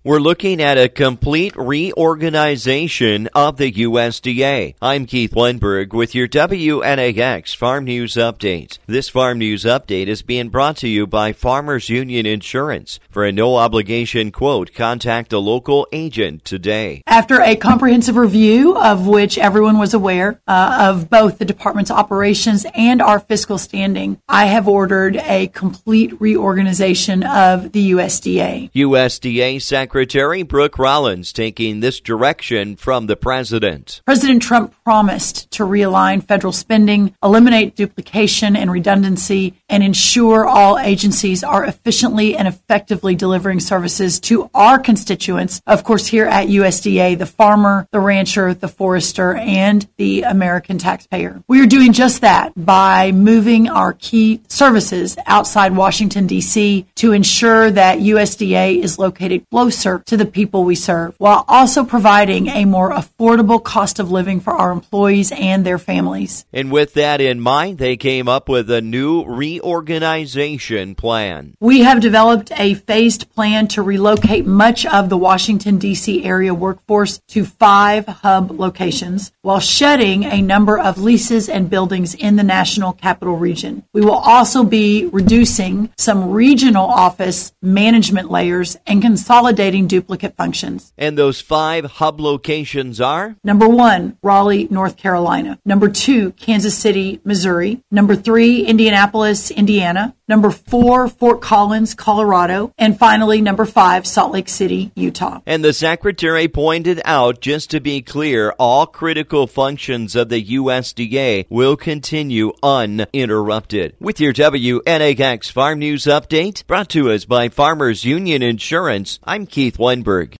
We're looking at a complete reorganization of the USDA. I'm Keith Lindberg with your WNAX Farm News Update. This Farm News Update is being brought to you by Farmers Union Insurance. For a no-obligation quote, contact a local agent today. After a comprehensive review of which everyone was aware of both the department's operations and our fiscal standing, I have ordered a complete reorganization of the USDA. USDA Secretary Brooke Rollins taking this direction from the president. President Trump promised to realign federal spending, eliminate duplication and redundancy, and ensure all agencies are efficiently and effectively delivering services to our constituents, of course, here at USDA, the farmer, the rancher, the forester, and the American taxpayer. We are doing just that by moving our key services outside Washington, D.C. to ensure that USDA is located closer to the people we serve, while also providing a more affordable cost of living for our employees and their families. And with that in mind, they came up with a new reorganization plan. We have developed a phased plan to relocate much of the Washington, D.C. area workforce to 5 hub locations, while shedding a number of leases and buildings in the national capital region. We will also be reducing some regional office management layers and consolidating duplicate functions. And those 5 hub locations are? Number 1, Raleigh, North Carolina. Number 2, Kansas City, Missouri. Number 3, Indianapolis, Indiana. Number 4, Fort Collins, Colorado. And finally, number 5, Salt Lake City, Utah. And the secretary pointed out, just to be clear, all critical functions of the USDA will continue uninterrupted. With your WNAX Farm News Update, brought to us by Farmers Union Insurance, I'm Keith Lindberg.